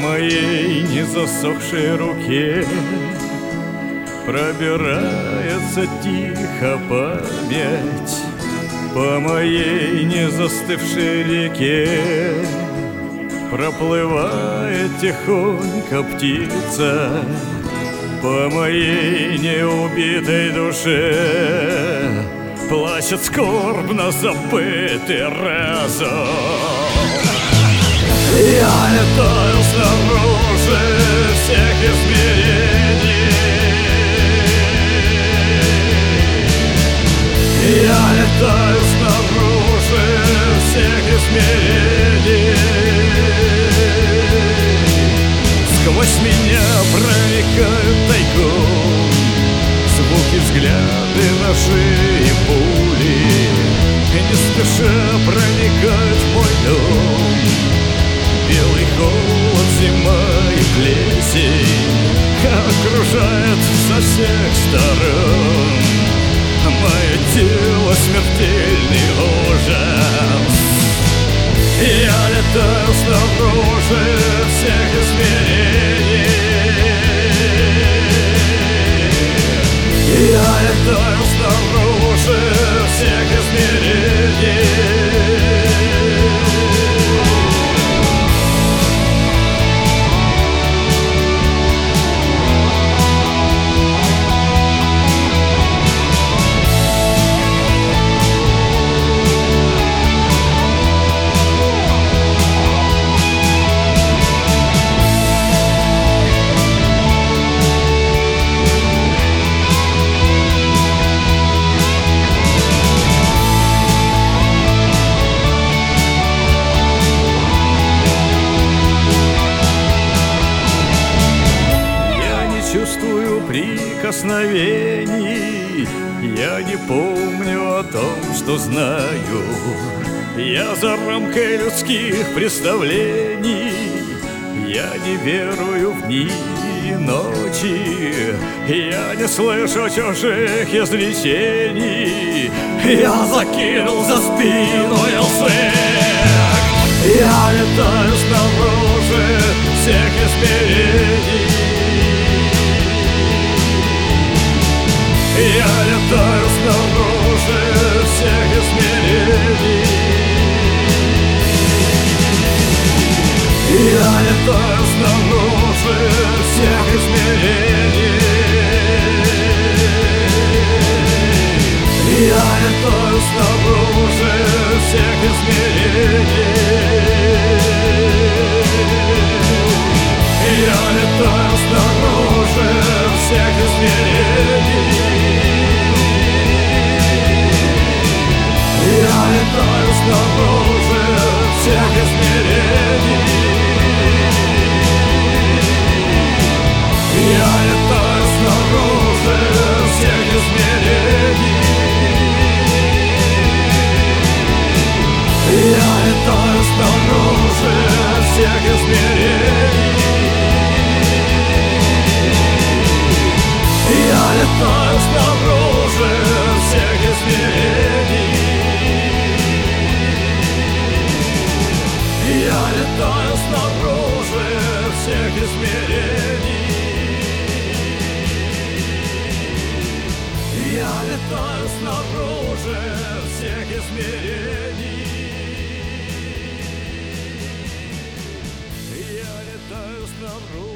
моей незасохшей руке пробирается тихо память, по моей незастывшей реке проплывает тихонько птица, по моей неубитой душе плачет скорбно забытый разум. Я летаю снаружи всех измерений, я летаю снаружи всех измерений. Сквозь меня проникают тайком звуки, взгляды, ножи и пули, и не спеша проникают в мой дом. Белый холод, зима и плесень окружает со всех сторон. Мое тело смертельный ужас. Я летаю снаружи всех измерений, я летаю снаружи всех измерений. Чувствую прикосновений, я не помню о том, что знаю. Я за рамкой людских представлений, я не верую в дни и ночи, я не слышу чужих изречений. Я закинул за спину снег, я летаю снаружи всех измерений. Я летаю снаружи всех измерений. Я летаю снаружи всех измерений. Я летаю снаружи всех измерений. Я летаю снаружи всех измерений. Я летаю снаружи всех измерений. Я летаю снаружи всех измерений. Я летаю снаружи всех измерений. Я летаю снаружи всех измерений. Я летаю снаружи всех измерений. Я летаю снаружи всех измерений. Я летаю снаружи.